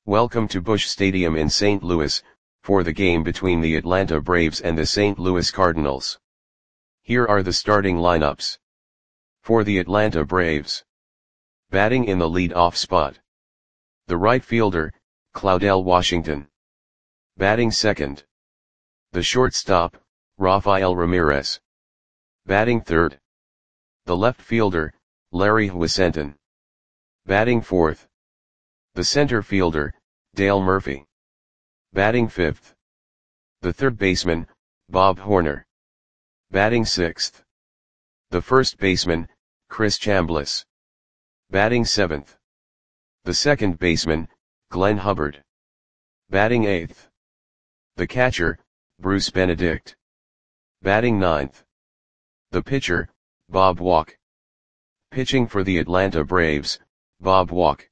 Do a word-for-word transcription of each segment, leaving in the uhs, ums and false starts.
Welcome to Busch Stadium in Saint Louis, for the game between the Atlanta Braves and the Saint Louis Cardinals. Here are the starting lineups. For the Atlanta Braves. Batting in the lead-off spot. The right fielder, Claudell Washington. Batting second. The shortstop, Rafael Ramirez. Batting third. The left fielder, Larry Hwacenten. Batting fourth. The center fielder, Dale Murphy. Batting fifth. The third baseman, Bob Horner. Batting sixth. The first baseman, Chris Chambliss. Batting seventh. The second baseman, Glenn Hubbard. Batting eighth. The catcher, Bruce Benedict. Batting ninth. The pitcher, Bob Walk. Pitching for the Atlanta Braves, Bob Walk.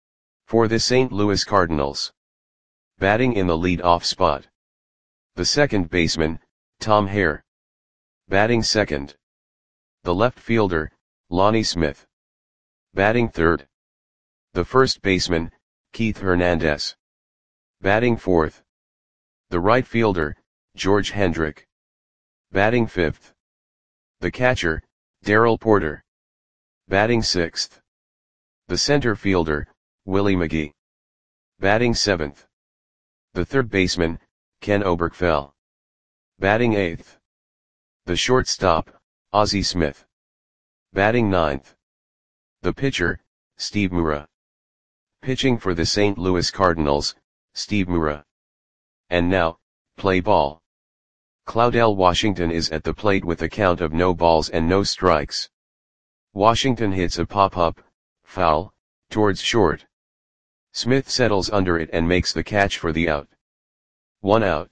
For the Saint Louis Cardinals. Batting in the lead-off spot. The second baseman, Tom Hare. Batting second. The left fielder, Lonnie Smith. Batting third. The first baseman, Keith Hernandez. Batting fourth. The right fielder, George Hendrick. Batting fifth. The catcher, Darrell Porter. Batting sixth. The center fielder, Willie McGee. Batting seventh. The third baseman, Ken Oberkfell. Batting eighth. The shortstop, Ozzie Smith. Batting ninth. The pitcher, Steve Mura. Pitching for the Saint Louis Cardinals, Steve Mura. And now, play ball. Claudell Washington is at the plate with a count of no balls and no strikes. Washington hits a pop-up, foul, towards short. Smith settles under it and makes the catch for the out. One out.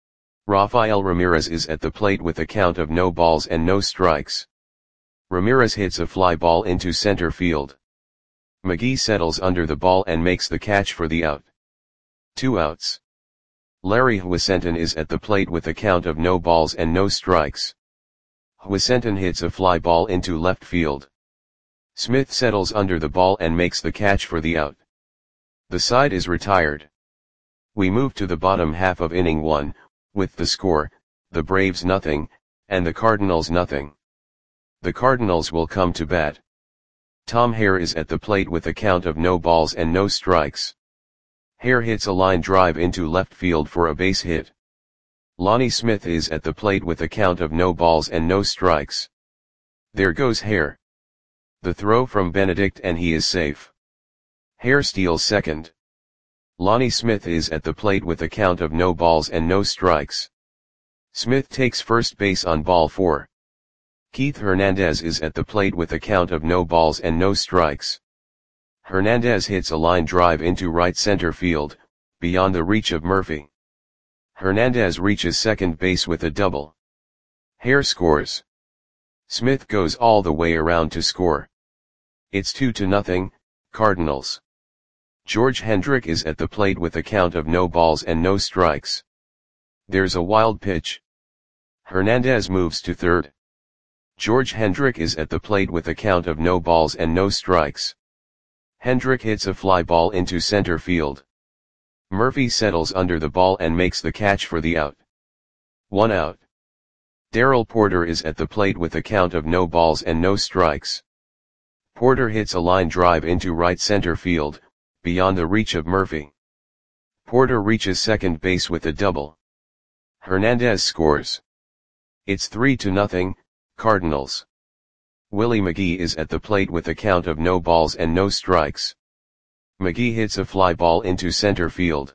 Rafael Ramirez is at the plate with a count of no balls and no strikes. Ramirez hits a fly ball into center field. McGee settles under the ball and makes the catch for the out. Two outs. Larry Hwacenten is at the plate with a count of no balls and no strikes. Hwacenten hits a fly ball into left field. Smith settles under the ball and makes the catch for the out. The side is retired. We move to the bottom half of inning one, with the score, the Braves nothing, and the Cardinals nothing. The Cardinals will come to bat. Tom Hare is at the plate with a count of no balls and no strikes. Hare hits a line drive into left field for a base hit. Lonnie Smith is at the plate with a count of no balls and no strikes. There goes Hare. The throw from Benedict and he is safe. Hare steals second. Lonnie Smith is at the plate with a count of no balls and no strikes. Smith takes first base on ball four. Keith Hernandez is at the plate with a count of no balls and no strikes. Hernandez hits a line drive into right center field, beyond the reach of Murphy. Hernandez reaches second base with a double. Hare scores. Smith goes all the way around to score. It's two to nothing, Cardinals. George Hendrick is at the plate with a count of no balls and no strikes. There's a wild pitch. Hernandez moves to third. George Hendrick is at the plate with a count of no balls and no strikes. Hendrick hits a fly ball into center field. Murphy settles under the ball and makes the catch for the out. One out. Darrell Porter is at the plate with a count of no balls and no strikes. Porter hits a line drive into right center field, beyond the reach of Murphy. Porter reaches second base with a double. Hernandez scores. It's three to nothing, Cardinals. Willie McGee is at the plate with a count of no balls and no strikes. McGee hits a fly ball into center field.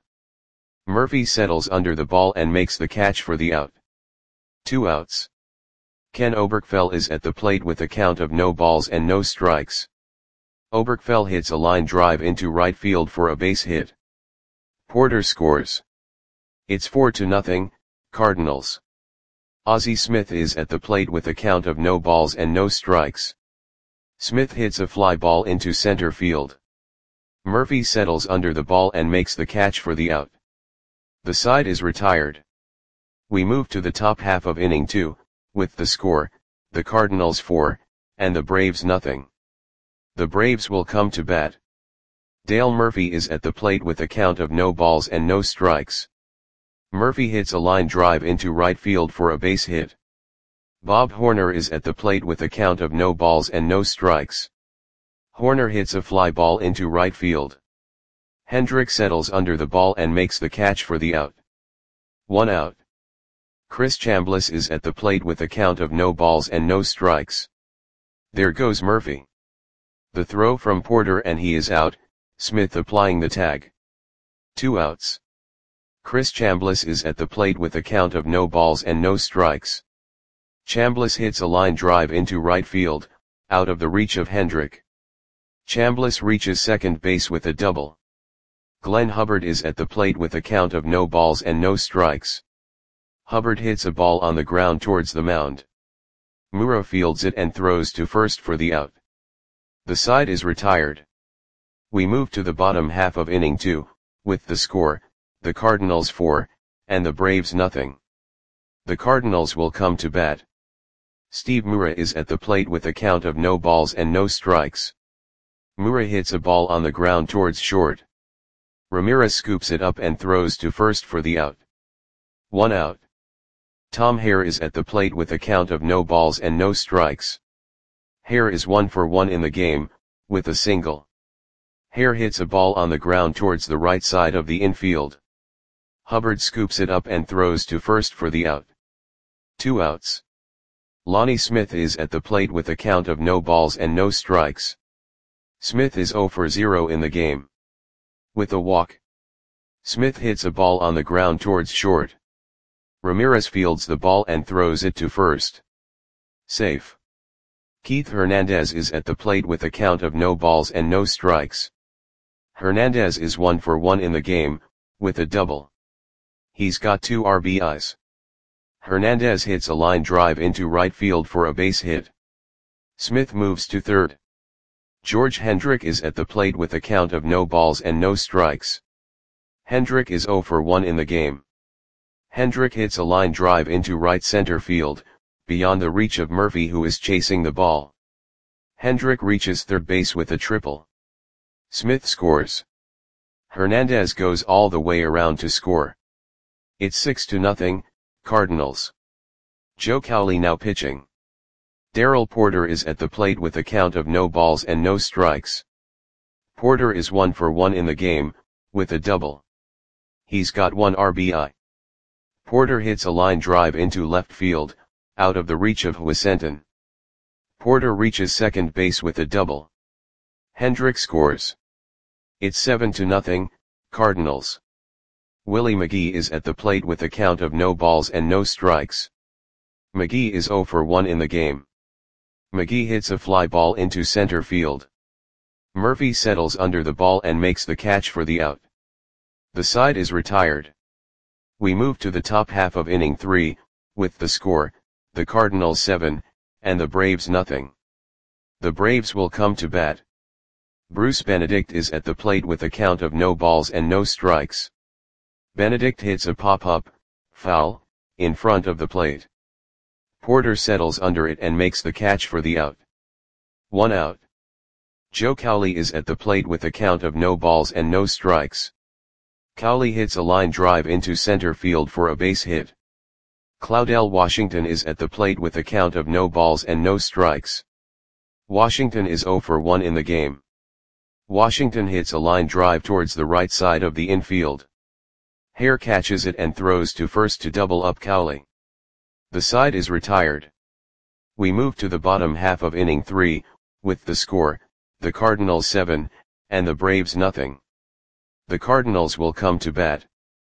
Murphy settles under the ball and makes the catch for the out. Two outs. Ken Oberkfell is at the plate with a count of no balls and no strikes. Oberkfell hits a line drive into right field for a base hit. Porter scores. It's four to nothing, Cardinals. Ozzie Smith is at the plate with a count of no balls and no strikes. Smith hits a fly ball into center field. Murphy settles under the ball and makes the catch for the out. The side is retired. We move to the top half of inning two, with the score, the Cardinals four, and the Braves nothing. The Braves will come to bat. Dale Murphy is at the plate with a count of no balls and no strikes. Murphy hits a line drive into right field for a base hit. Bob Horner is at the plate with a count of no balls and no strikes. Horner hits a fly ball into right field. Hendrick settles under the ball and makes the catch for the out. One out. Chris Chambliss is at the plate with a count of no balls and no strikes. There goes Murphy. The throw from Porter and he is out, Smith applying the tag. Two outs. Chris Chambliss is at the plate with a count of no balls and no strikes. Chambliss hits a line drive into right field, out of the reach of Hendrick. Chambliss reaches second base with a double. Glenn Hubbard is at the plate with a count of no balls and no strikes. Hubbard hits a ball on the ground towards the mound. Mura fields it and throws to first for the out. The side is retired. We move to the bottom half of inning two, with the score, the Cardinals four, and the Braves nothing. The Cardinals will come to bat. Steve Mura is at the plate with a count of no balls and no strikes. Mura hits a ball on the ground towards short. Ramirez scoops it up and throws to first for the out. One out. Tom Hare is at the plate with a count of no balls and no strikes. Hare is one for one in the game, with a single. Hare hits a ball on the ground towards the right side of the infield. Hubbard scoops it up and throws to first for the out. Two outs. Lonnie Smith is at the plate with a count of no balls and no strikes. Smith is zero for zero in the game. With a walk. Smith hits a ball on the ground towards short. Ramirez fields the ball and throws it to first. Safe. Keith Hernandez is at the plate with a count of no balls and no strikes. Hernandez is one for one in the game, with a double. He's got two R B Is. Hernandez hits a line drive into right field for a base hit. Smith moves to third. George Hendrick is at the plate with a count of no balls and no strikes. Hendrick is zero for one in the game. Hendrick hits a line drive into right center field, beyond the reach of Murphy who is chasing the ball. Hendrick reaches third base with a triple. Smith scores. Hernandez goes all the way around to score. It's six to nothing, Cardinals. Joe Cowley now pitching. Darrell Porter is at the plate with a count of no balls and no strikes. Porter is one for one in the game, with a double. He's got one R B I. Porter hits a line drive into left field, out of the reach of Huizenton. Porter reaches second base with a double. Hendrick scores. It's seven to nothing, Cardinals. Willie McGee is at the plate with a count of no balls and no strikes. McGee is zero for one in the game. McGee hits a fly ball into center field. Murphy settles under the ball and makes the catch for the out. The side is retired. We move to the top half of inning three, with the score, the Cardinals seven, and the Braves nothing. The Braves will come to bat. Bruce Benedict is at the plate with a count of no balls and no strikes. Benedict hits a pop-up, foul, in front of the plate. Porter settles under it and makes the catch for the out. One out. Joe Cowley is at the plate with a count of no balls and no strikes. Cowley hits a line drive into center field for a base hit. Claudell Washington is at the plate with a count of no balls and no strikes. Washington is zero for one in the game. Washington hits a line drive towards the right side of the infield. Hare catches it and throws to first to double up Cowley. The side is retired. We move to the bottom half of inning three, with the score, the Cardinals seven, and the Braves nothing. The Cardinals will come to bat.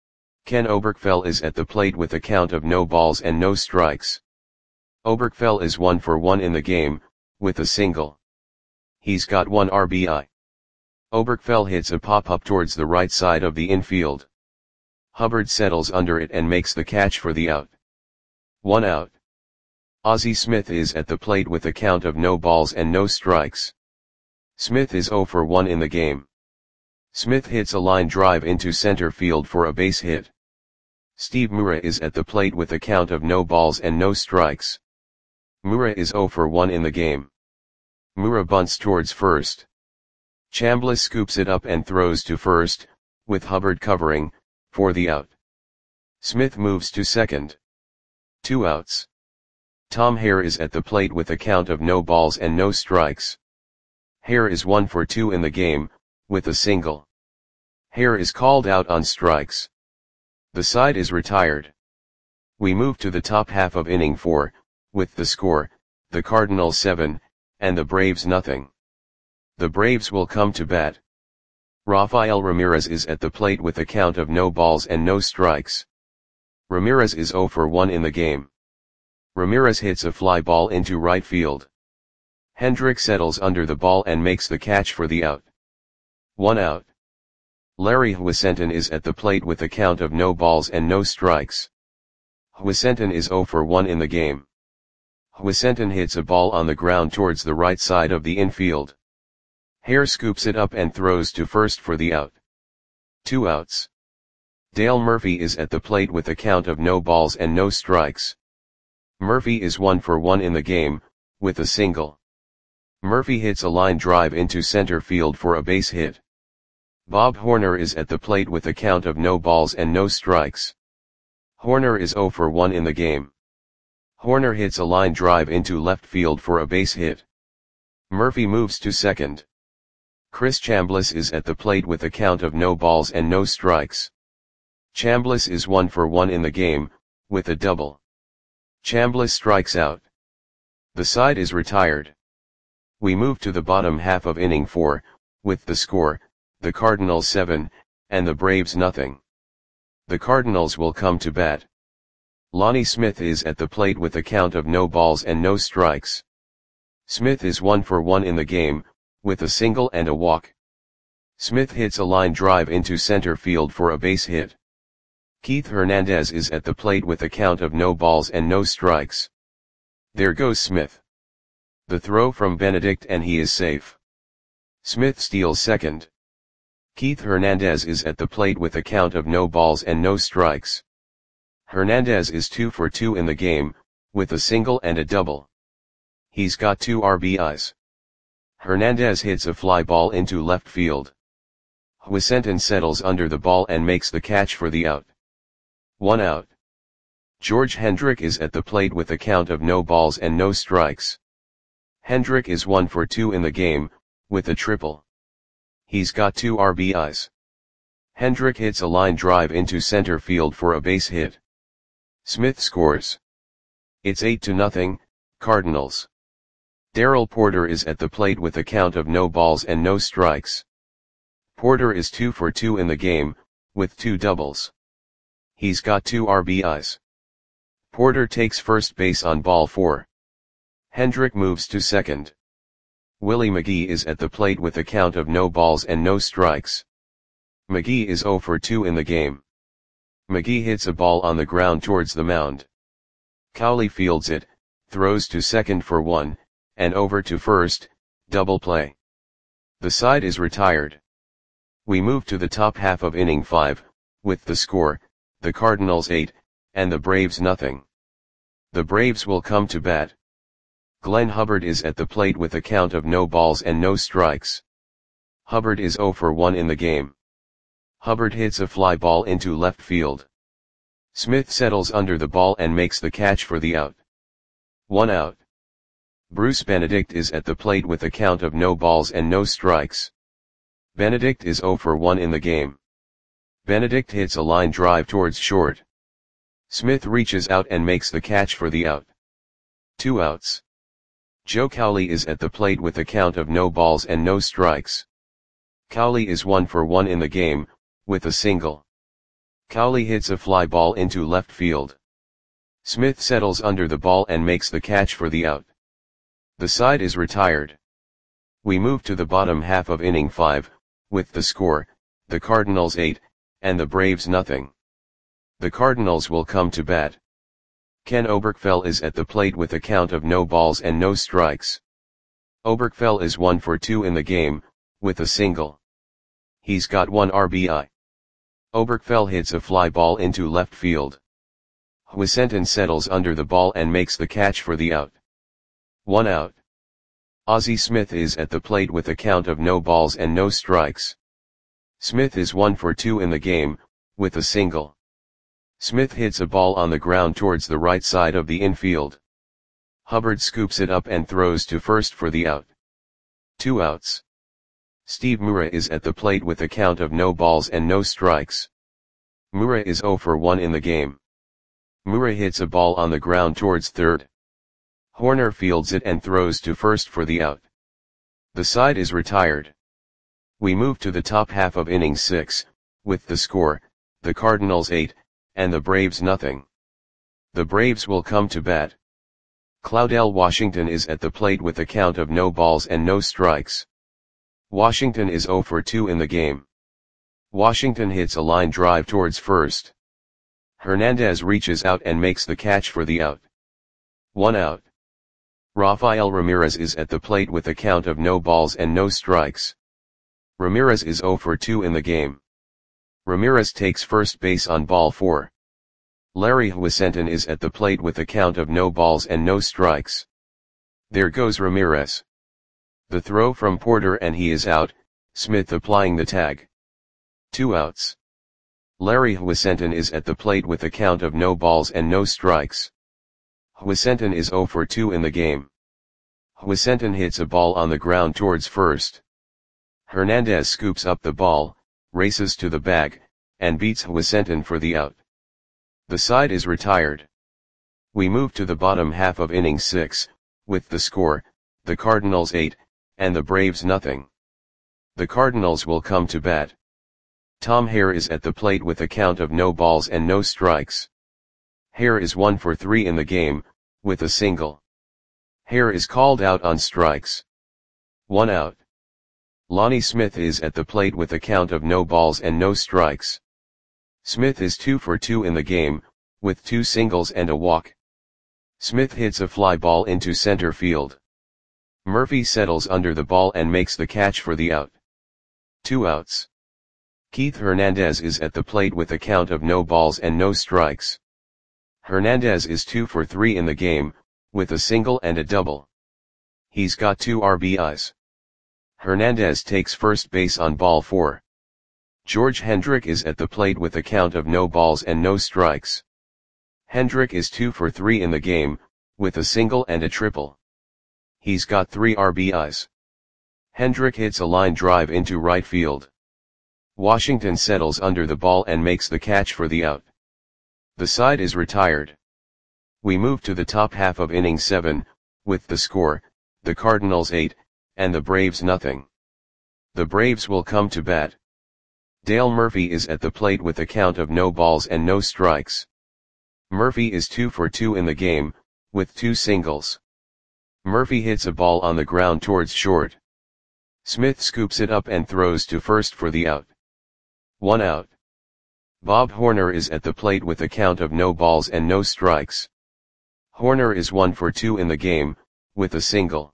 Ken Oberkfell is at the plate with a count of no balls and no strikes. Oberkfell is one for one in the game, with a single. He's got one R B I. Oberkfell hits a pop-up towards the right side of the infield. Hubbard settles under it and makes the catch for the out. One out. Ozzie Smith is at the plate with a count of no balls and no strikes. Smith is zero for one in the game. Smith hits a line drive into center field for a base hit. Steve Mura is at the plate with a count of no balls and no strikes. Mura is zero for one in the game. Mura bunts towards first. Chambliss scoops it up and throws to first, with Hubbard covering, for the out. Smith moves to second. Two outs. Tom Hare is at the plate with a count of no balls and no strikes. Hare is one for two in the game, with a single. Hare is called out on strikes. The side is retired. We move to the top half of inning four, with the score, the Cardinals seven, and the Braves nothing. The Braves will come to bat. Rafael Ramirez is at the plate with a count of no balls and no strikes. Ramirez is zero for one in the game. Ramirez hits a fly ball into right field. Hendrick settles under the ball and makes the catch for the out. One out. Larry Huizenton is at the plate with a count of no balls and no strikes. Huizenton is zero for one in the game. Huizenton hits a ball on the ground towards the right side of the infield. Hare scoops it up and throws to first for the out. Two outs. Dale Murphy is at the plate with a count of no balls and no strikes. Murphy is one for one in the game, with a single. Murphy hits a line drive into center field for a base hit. Bob Horner is at the plate with a count of no balls and no strikes. Horner is zero for one in the game. Horner hits a line drive into left field for a base hit. Murphy moves to second. Chris Chambliss is at the plate with a count of no balls and no strikes. Chambliss is one for one in the game, with a double. Chambliss strikes out. The side is retired. We move to the bottom half of inning four, with the score, the Cardinals seven, and the Braves nothing. The Cardinals will come to bat. Lonnie Smith is at the plate with a count of no balls and no strikes. Smith is one for one in the game, with a single and a walk. Smith hits a line drive into center field for a base hit. Keith Hernandez is at the plate with a count of no balls and no strikes. There goes Smith. The throw from Benedict and he is safe. Smith steals second. Keith Hernandez is at the plate with a count of no balls and no strikes. Hernandez is two for two in the game, with a single and a double. He's got two R B Is. Hernandez hits a fly ball into left field. Huizenton settles under the ball and makes the catch for the out. One out. George Hendrick is at the plate with a count of no balls and no strikes. Hendrick is one for two in the game, with a triple. He's got two R B Is. Hendrick hits a line drive into center field for a base hit. Smith scores. It's eight to nothing, Cardinals. Darrell Porter is at the plate with a count of no balls and no strikes. Porter is two for two in the game, with two doubles. He's got two R B Is. Porter takes first base on ball four. Hendrick moves to second. Willie McGee is at the plate with a count of no balls and no strikes. McGee is zero for two in the game. McGee hits a ball on the ground towards the mound. Cowley fields it, throws to second for one, and over to first, double play. The side is retired. We move to the top half of inning five, with the score, the Cardinals eight, and the Braves nothing. The Braves will come to bat. Glenn Hubbard is at the plate with a count of no balls and no strikes. Hubbard is zero for one in the game. Hubbard hits a fly ball into left field. Smith settles under the ball and makes the catch for the out. One out. Bruce Benedict is at the plate with a count of no balls and no strikes. Benedict is zero for one in the game. Benedict hits a line drive towards short. Smith reaches out and makes the catch for the out. Two outs. Joe Cowley is at the plate with a count of no balls and no strikes. Cowley is one for one in the game, with a single. Cowley hits a fly ball into left field. Smith settles under the ball and makes the catch for the out. The side is retired. We move to the bottom half of inning five, with the score, the Cardinals eight, and the Braves nothing. The Cardinals will come to bat. Ken Oberkfell is at the plate with a count of no balls and no strikes. Oberkfell is one for two in the game, with a single. He's got one R B I. Oberkfell hits a fly ball into left field. Huizenton settles under the ball and makes the catch for the out. One out. Ozzie Smith is at the plate with a count of no balls and no strikes. Smith is one for two in the game, with a single. Smith hits a ball on the ground towards the right side of the infield. Hubbard scoops it up and throws to first for the out. Two outs. Steve Mura is at the plate with a count of no balls and no strikes. Mura is zero for one in the game. Mura hits a ball on the ground towards third. Horner fields it and throws to first for the out. The side is retired. We move to the top half of inning six, with the score, the Cardinals eight, and the Braves nothing. The Braves will come to bat. Claudell Washington is at the plate with a count of no balls and no strikes. Washington is zero for two in the game. Washington hits a line drive towards first. Hernandez reaches out and makes the catch for the out. One out. Rafael Ramirez is at the plate with a count of no balls and no strikes. Ramirez is zero for two in the game. Ramirez takes first base on ball four. Larry Huizenton is at the plate with a count of no balls and no strikes. There goes Ramirez. The throw from Porter and he is out, Smith applying the tag. Two outs. Larry Huizenton is at the plate with a count of no balls and no strikes. Huizenton is zero for two in the game. Huizenton hits a ball on the ground towards first. Hernandez scoops up the ball, races to the bag, and beats Huizenton for the out. The side is retired. We move to the bottom half of inning six, with the score, the Cardinals eight, and the Braves nothing. The Cardinals will come to bat. Tom Hare is at the plate with a count of no balls and no strikes. Hare is one for three in the game, with a single. Hare is called out on strikes. One out. Lonnie Smith is at the plate with a count of no balls and no strikes. Smith is two for two in the game, with two singles and a walk. Smith hits a fly ball into center field. Murphy settles under the ball and makes the catch for the out. Two outs. Keith Hernandez is at the plate with a count of no balls and no strikes. Hernandez is two for three in the game, with a single and a double. He's got two R B Is. Hernandez takes first base on ball four. George Hendrick is at the plate with a count of no balls and no strikes. Hendrick is two for three in the game, with a single and a triple. He's got three R B Is. Hendrick hits a line drive into right field. Washington settles under the ball and makes the catch for the out. The side is retired. We move to the top half of inning seven, with the score, the Cardinals eight, and the Braves nothing. The Braves will come to bat. Dale Murphy is at the plate with a count of no balls and no strikes. Murphy is two for two in the game, with two singles. Murphy hits a ball on the ground towards short. Smith scoops it up and throws to first for the out. One out. Bob Horner is at the plate with a count of no balls and no strikes. Horner is one for two in the game, with a single.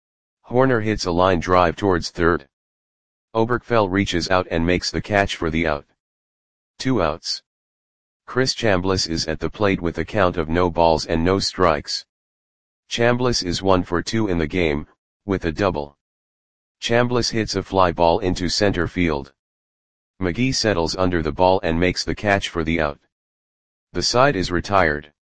Horner hits a line drive towards third. Oberkfell reaches out and makes the catch for the out. Two outs. Chris Chambliss is at the plate with a count of no balls and no strikes. Chambliss is one for two in the game, with a double. Chambliss hits a fly ball into center field. McGee settles under the ball and makes the catch for the out. The side is retired.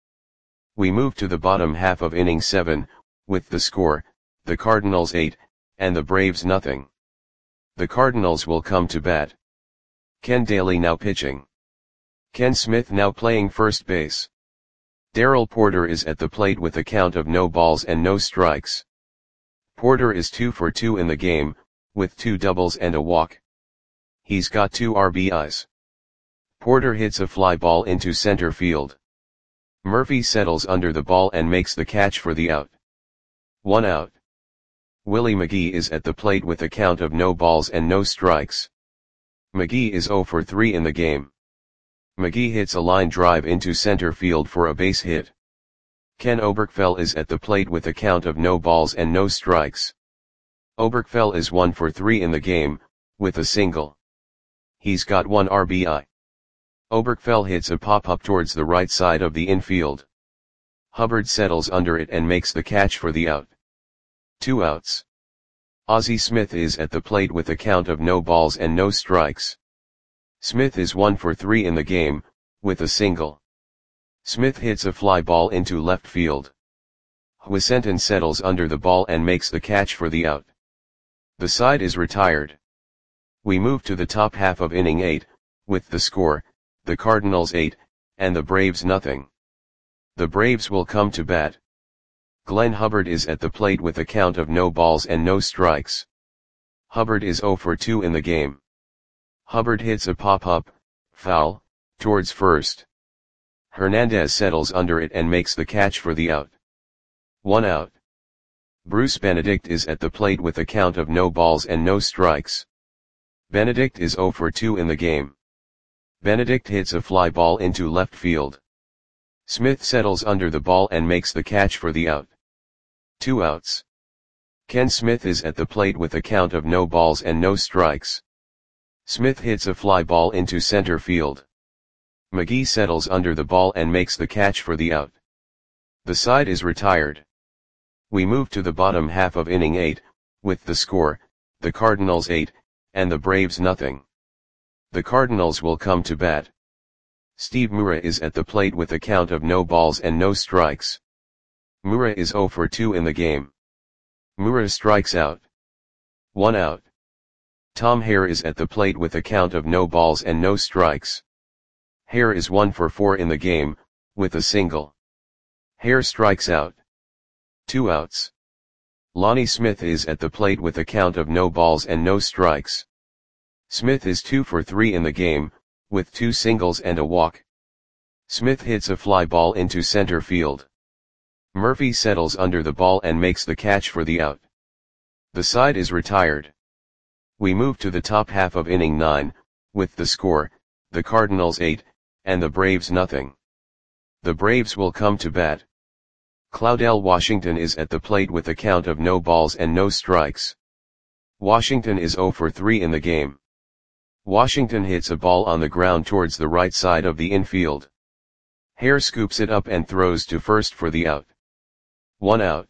We move to the bottom half of inning seven, with the score, the Cardinals eight, and the Braves nothing. The Cardinals will come to bat. Ken Daly now pitching. Ken Smith now playing first base. Darrell Porter is at the plate with a count of no balls and no strikes. Porter is two for two in the game, with two doubles and a walk. He's got two R B Is. Porter hits a fly ball into center field. Murphy settles under the ball and makes the catch for the out. One out. Willie McGee is at the plate with a count of no balls and no strikes. McGee is zero for three in the game. McGee hits a line drive into center field for a base hit. Ken Oberkfell is at the plate with a count of no balls and no strikes. Oberkfell is one for three in the game, with a single. He's got one R B I. Oberkfell hits a pop-up towards the right side of the infield. Hubbard settles under it and makes the catch for the out. Two outs. Ozzie Smith is at the plate with a count of no balls and no strikes. Smith is one for three in the game, with a single. Smith hits a fly ball into left field. Washington settles under the ball and makes the catch for the out. The side is retired. We move to the top half of inning eight, with the score, the Cardinals eight, and the Braves nothing. The Braves will come to bat. Glenn Hubbard is at the plate with a count of no balls and no strikes. Hubbard is zero for two in the game. Hubbard hits a pop-up, foul, towards first. Hernandez settles under it and makes the catch for the out. One out. Bruce Benedict is at the plate with a count of no balls and no strikes. Benedict is zero for two in the game. Benedict hits a fly ball into left field. Smith settles under the ball and makes the catch for the out. Two outs. Ken Smith is at the plate with a count of no balls and no strikes. Smith hits a fly ball into center field. McGee settles under the ball and makes the catch for the out. The side is retired. We move to the bottom half of inning eight, with the score, the Cardinals eight, and the Braves nothing. The Cardinals will come to bat. Steve Mura is at the plate with a count of no balls and no strikes. Mura is zero for two in the game. Mura strikes out. One out. Tom Hare is at the plate with a count of no balls and no strikes. Hare is one for four in the game, with a single. Hare strikes out. Two outs. Lonnie Smith is at the plate with a count of no balls and no strikes. Smith is two for three in the game, with two singles and a walk. Smith hits a fly ball into center field. Murphy settles under the ball and makes the catch for the out. The side is retired. We move to the top half of inning nine, with the score, the Cardinals eight, and the Braves nothing. The Braves will come to bat. Claudell Washington is at the plate with a count of no balls and no strikes. Washington is zero for three in the game. Washington hits a ball on the ground towards the right side of the infield. Hare scoops it up and throws to first for the out. One out.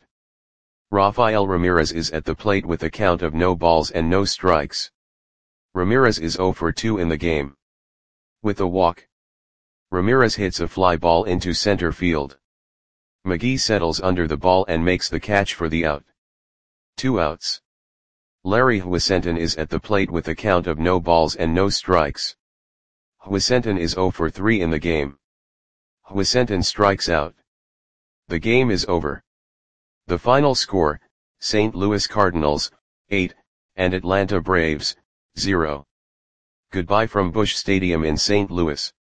Rafael Ramirez is at the plate with a count of no balls and no strikes. Ramirez is zero for two in the game. With a walk. Ramirez hits a fly ball into center field. McGee settles under the ball and makes the catch for the out. Two outs. Larry Washington is at the plate with a count of no balls and no strikes. Washington is zero for three in the game. Washington strikes out. The game is over. The final score, Saint Louis Cardinals, eight, and Atlanta Braves, zero. Goodbye from Busch Stadium in Saint Louis.